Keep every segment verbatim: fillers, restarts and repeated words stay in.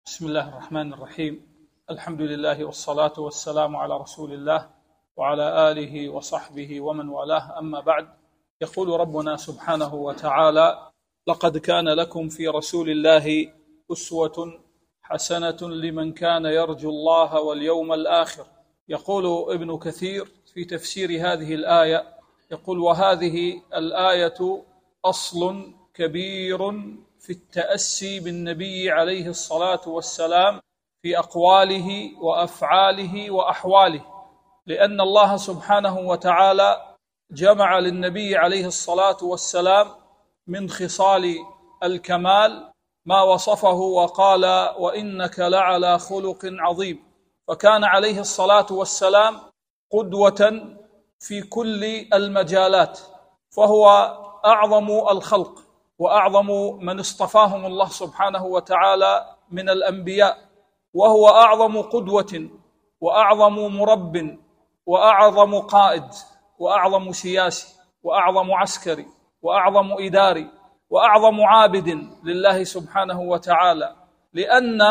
بسم الله الرحمن الرحيم. الحمد لله والصلاة والسلام على رسول الله وعلى آله وصحبه ومن والاه، أما بعد. يقول ربنا سبحانه وتعالى: لقد كان لكم في رسول الله أسوة حسنة لمن كان يرجو الله واليوم الآخر. يقول ابن كثير في تفسير هذه الآية، يقول: وهذه الآية أصل كبير في التأسي بالنبي عليه الصلاة والسلام في أقواله وأفعاله وأحواله، لأن الله سبحانه وتعالى جمع للنبي عليه الصلاة والسلام من خصال الكمال ما وصفه وقال: وإنك لعلى خلق عظيم. فكان عليه الصلاة والسلام قدوة في كل المجالات، فهو أعظم الخلق وأعظم من اصطفاهم الله سبحانه وتعالى من الأنبياء، وهو أعظم قدوة وأعظم مرب وأعظم قائد وأعظم سياسي وأعظم عسكري وأعظم إداري وأعظم عابد لله سبحانه وتعالى، لأن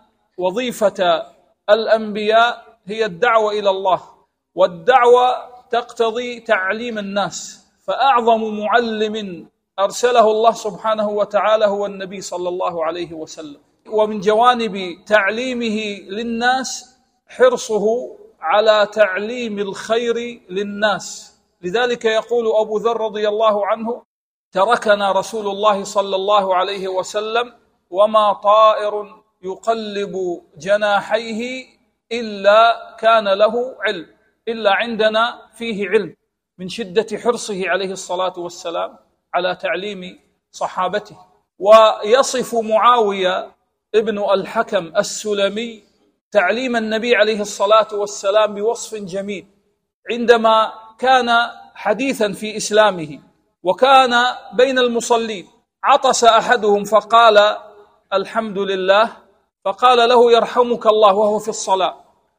وظيفة الأنبياء هي الدعوة إلى الله، والدعوة تقتضي تعليم الناس، فأعظم معلم أرسله الله سبحانه وتعالى هو النبي صلى الله عليه وسلم. ومن جوانب تعليمه للناس حرصه على تعليم الخير للناس، لذلك يقول أبو ذر رضي الله عنه: تركنا رسول الله صلى الله عليه وسلم وما طائر يقلب جناحيه إلا كان له علم، إلا عندنا فيه علم، من شدة حرصه عليه الصلاة والسلام على تعليم صحابته. ويصف معاوية ابن الحكم السلمي تعليم النبي عليه الصلاة والسلام بوصف جميل، عندما كان حديثا في إسلامه وكان بين المصلين، عطس أحدهم فقال: الحمد لله، فقال له: يرحمك الله، وهو في الصلاة.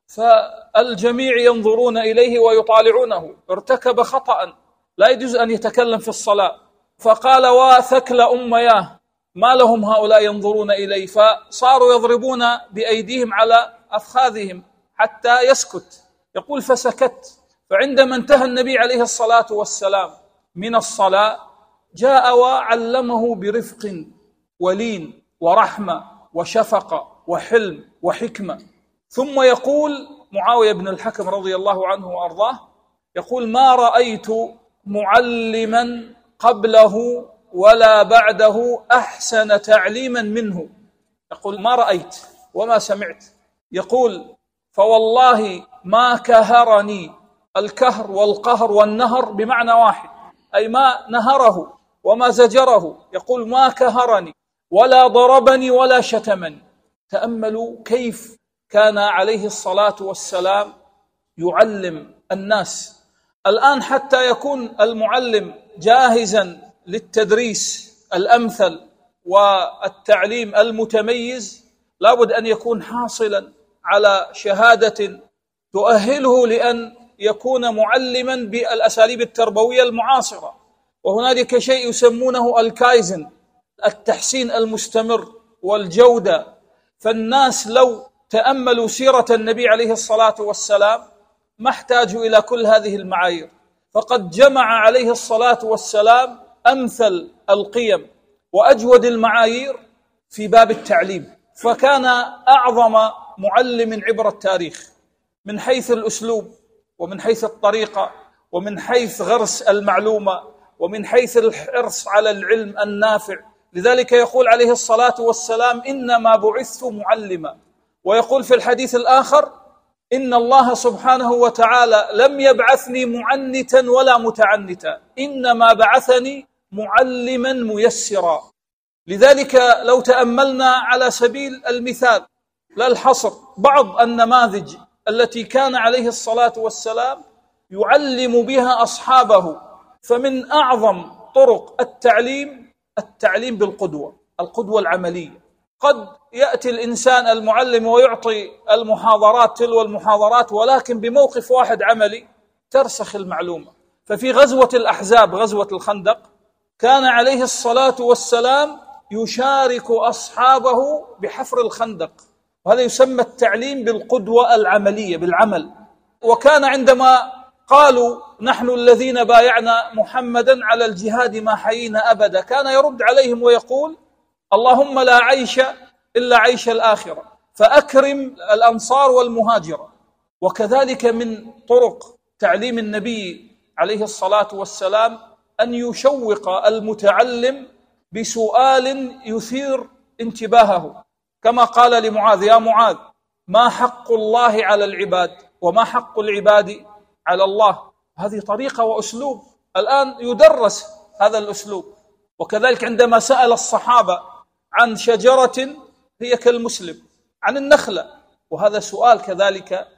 فالجميع ينظرون إليه ويطالعونه، ارتكب خطأ لا يجوز أن يتكلم في الصلاة. فقال: وثكل أمياه، ما لهم هؤلاء ينظرون إلي؟ فصاروا يضربون بأيديهم على أفخاذهم حتى يسكت. يقول: فسكت. فعندما انتهى النبي عليه الصلاة والسلام من الصلاة جاء وعلمه برفق ولين ورحمة وشفقة وحلم وحكمة. ثم يقول معاوية بن الحكم رضي الله عنه وأرضاه، يقول: ما رأيت معلما قبله ولا بعده أحسن تعليما منه. يقول: ما رأيت وما سمعت. يقول: فوالله ما كهرني. الكهر والقهر والنهر بمعنى واحد، أي ما نهره وما زجره. يقول: ما كهرني ولا ضربني ولا شتمني. تأملوا كيف كان عليه الصلاة والسلام يعلم الناس. الآن حتى يكون المعلم جاهزا للتدريس الأمثل والتعليم المتميز، لابد أن يكون حاصلا على شهادة تؤهله لأن يكون معلما بالأساليب التربوية المعاصرة. وهنالك شيء يسمونه الكايزن، التحسين المستمر والجودة. فالناس لو تأملوا سيرة النبي عليه الصلاة والسلام ما احتاجوا إلى كل هذه المعايير، فقد جمع عليه الصلاة والسلام أمثل القيم وأجود المعايير في باب التعليم. فكان أعظم معلم عبر التاريخ من حيث الأسلوب ومن حيث الطريقة ومن حيث غرس المعلومة ومن حيث الحرص على العلم النافع. لذلك يقول عليه الصلاة والسلام: إنما بعثت معلما. ويقول في الحديث الآخر: إن الله سبحانه وتعالى لم يبعثني معنتا ولا متعنتا، إنما بعثني معلما ميسرا. لذلك لو تأملنا على سبيل المثال لا الحصر بعض النماذج التي كان عليه الصلاة والسلام يعلم بها أصحابه، فمن أعظم طرق التعليم التعليم بالقدوة، القدوة العملية. قد يأتي الإنسان المعلم ويعطي المحاضرات تلو المحاضرات، ولكن بموقف واحد عملي ترسخ المعلومة. ففي غزوة الأحزاب، غزوة الخندق، كان عليه الصلاة والسلام يشارك أصحابه بحفر الخندق، وهذا يسمى التعليم بالقدوة العملية، بالعمل. وكان عندما قالوا نحن الذين بايعنا محمدا على الجهاد ما حيينا أبدا، كان يرد عليهم ويقول اللهم لا عيش إلا عيش الآخرة، فأكرم الأنصار والمهاجرة. وكذلك من طرق تعليم النبي عليه الصلاة والسلام أن يشوق المتعلم بسؤال يثير انتباهه، كما قال لمعاذ يا معاذ ما حق الله على العباد وما حق العباد على الله. هذه طريقة وأسلوب الآن يدرس هذا الأسلوب. وكذلك عندما سأل الصحابة عن شجرة هي كالمسلم، عن النخلة، وهذا سؤال كذلك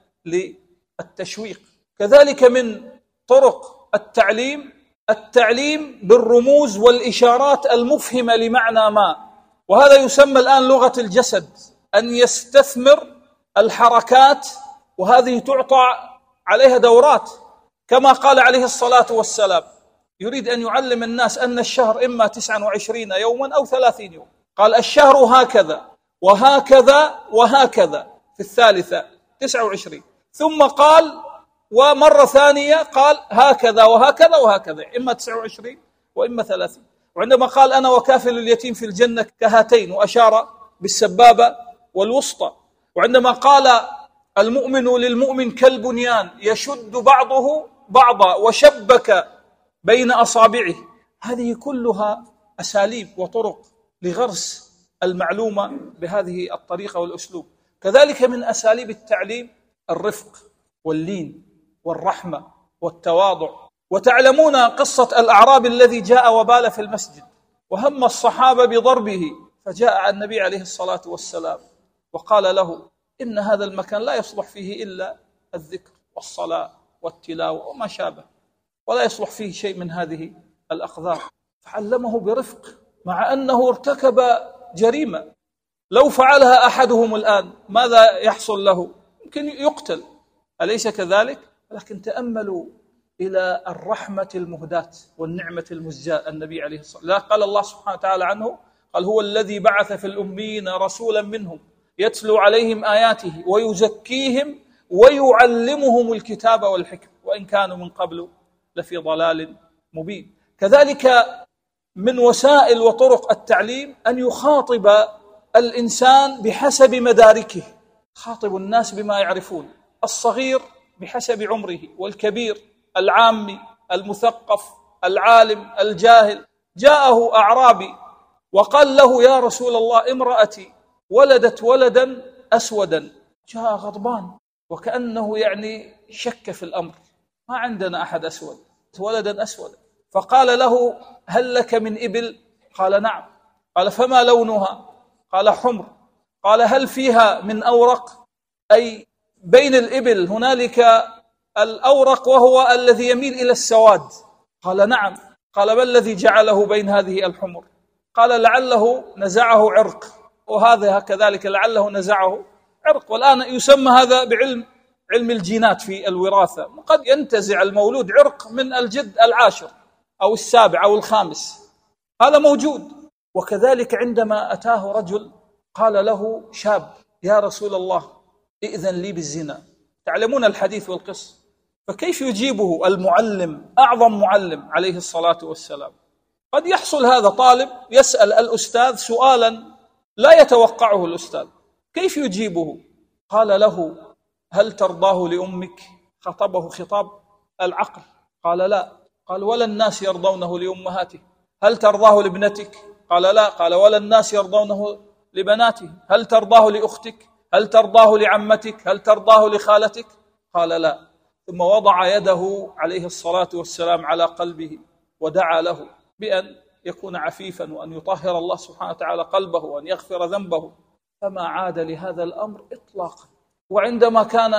للتشويق. كذلك من طرق التعليم التعليم بالرموز والإشارات المفهمة لمعنى ما، وهذا يسمى الآن لغة الجسد، أن يستثمر الحركات، وهذه تعطى عليها دورات، كما قال عليه الصلاة والسلام يريد أن يعلم الناس أن الشهر إما تسعة وعشرين يوما أو ثلاثين يوم، قال الشهر هكذا وهكذا وهكذا في الثالثة تسعة وعشرين، ثم قال ومرة ثانية قال هكذا وهكذا وهكذا، إما تسعة وعشرين وإما ثلاثين. وعندما قال أنا وكافل اليتيم في الجنة كهاتين، وأشار بالسبابة والوسطى. وعندما قال المؤمن للمؤمن كالبنيان يشد بعضه بعضا وشبك بين أصابعه. هذه كلها أساليب وطرق لغرس المعلومة بهذه الطريقة والأسلوب. كذلك من أساليب التعليم الرفق واللين والرحمة والتواضع. وتعلمون قصة الأعرابي الذي جاء وبال في المسجد وهم الصحابة بضربه، فجاء النبي عليه الصلاة والسلام وقال له إن هذا المكان لا يصلح فيه إلا الذكر والصلاة والتلاوة وما شابه، ولا يصلح فيه شيء من هذه الأقذار. فعلمه برفق مع أنه ارتكب جريمة، لو فعلها أحدهم الآن ماذا يحصل له؟ يمكن يقتل، أليس كذلك؟ لكن تأملوا إلى الرحمة المهداة والنعمة المزجاة النبي عليه الصلاة والسلام. قال الله سبحانه وتعالى عنه قال هو الذي بعث في الأميين رسولا منهم يتلو عليهم آياته ويزكيهم ويعلمهم الكتاب والحكمة وإن كانوا من قبل لفي ضلال مبين. كذلك من وسائل وطرق التعليم أن يخاطب الإنسان بحسب مداركه، خاطب الناس بما يعرفون، الصغير بحسب عمره، والكبير العامي المثقف العالم الجاهل. جاءه أعرابي وقال له يا رسول الله امرأتي ولدت ولدا أسودا، جاء غضبان وكأنه يعني شك في الأمر، ما عندنا أحد أسود، ولدا أسودا. فقال له هل لك من إبل؟ قال نعم. قال فما لونها؟ قال حمر. قال هل فيها من أورق؟ أي بين الإبل هنالك الأورق وهو الذي يميل إلى السواد. قال نعم. قال ما الذي جعله بين هذه الحمر؟ قال لعله نزعه عرق، وهذا كذلك لعله نزعه عرق. والآن يسمى هذا بعلم علم الجينات في الوراثة، قد ينتزع المولود عرق من الجد العاشر أو السابع أو الخامس، هذا موجود. وكذلك عندما أتاه رجل قال له شاب يا رسول الله ائذن لي بالزنا، تعلمون الحديث والقصة، فكيف يجيبه المعلم أعظم معلم عليه الصلاة والسلام؟ قد يحصل هذا طالب يسأل الأستاذ سؤالا لا يتوقعه الأستاذ، كيف يجيبه؟ قال له هل ترضاه لأمك؟ خطبه خطاب العقل. قال لا. قال ولا الناس يرضونه لأمهاته. هل ترضاه لابنتك؟ قال لا. قال ولا الناس يرضونه لبناته. هل ترضاه لأختك؟ هل ترضاه لعمتك؟ هل ترضاه لخالتك؟ قال لا. ثم وضع يده عليه الصلاة والسلام على قلبه ودعا له بأن يكون عفيفا وأن يطهر الله سبحانه وتعالى قلبه وأن يغفر ذنبه، فما عاد لهذا الأمر إطلاقا. وعندما كان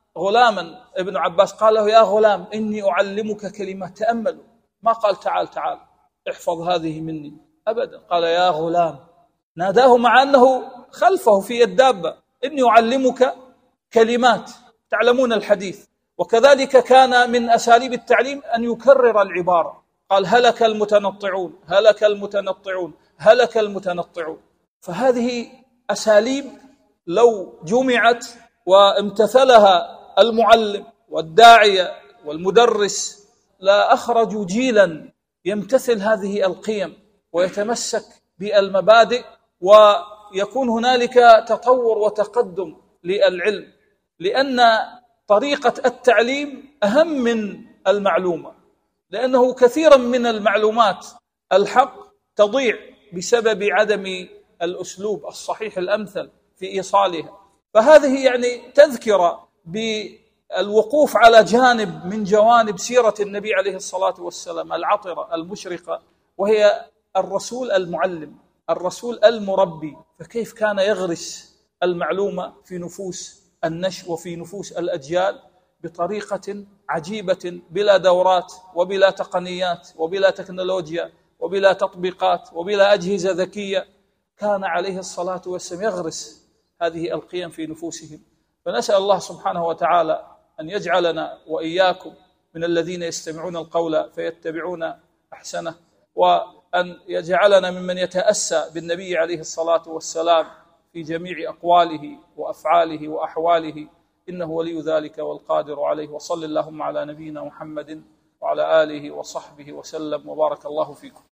غلاما ابن عباس قال له يا غلام إني أعلمك كلمات، تأملوا ما قال تعال تعال احفظ هذه مني أبدا، قال يا غلام، ناداه مع أنه خلفه في الدابة، إني أعلمك كلمات. تعلمون الحديث. وكذلك كان من أساليب التعليم أن يكرر العبارة، قال هلك المتنطعون هلك المتنطعون هلك المتنطعون. فهذه أساليب لو جمعت وامتثلها المعلم والداعية والمدرس لا أخرجوا جيلا يمتثل هذه القيم ويتمسك بالمبادئ، ويكون هنالك تطور وتقدم للعلم، لأن طريقة التعليم أهم من المعلومة، لأنه كثيرا من المعلومات الحق تضيع بسبب عدم الأسلوب الصحيح الأمثل في إيصالها. فهذه يعني تذكرة بالوقوف على جانب من جوانب سيرة النبي عليه الصلاة والسلام العطرة المشرقة، وهي الرسول المعلم، الرسول المربي. فكيف كان يغرس المعلومة في نفوس النشء وفي نفوس الأجيال بطريقة عجيبة، بلا دورات وبلا تقنيات وبلا تكنولوجيا وبلا تطبيقات وبلا أجهزة ذكية. كان عليه الصلاة والسلام يغرس هذه القيم في نفوسهم. فنسأل الله سبحانه وتعالى أن يجعلنا وإياكم من الذين يستمعون القول فيتبعون أحسنه، وأن يجعلنا ممن يتأسى بالنبي عليه الصلاة والسلام في جميع أقواله وأفعاله وأحواله، إنه ولي ذلك والقادر عليه. وصل اللهم على نبينا محمد وعلى آله وصحبه وسلم، وبارك الله فيكم.